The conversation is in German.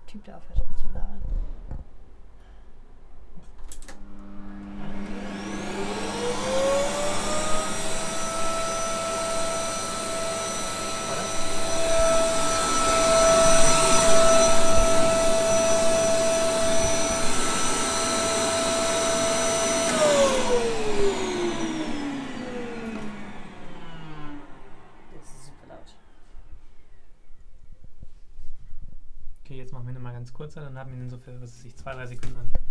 Typ, der aufhört rumzulabern. Das ist super laut. Okay, jetzt machen wir nochmal ganz kurz, dann haben wir ihn so für, was weiß ich, 2-3 Sekunden an.